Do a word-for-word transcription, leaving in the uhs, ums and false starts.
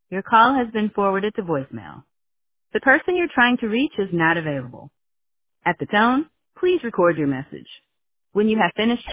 Your call has been forwarded to voicemail. The person you're trying to reach is not available. At the tone, please record your message. When you have finished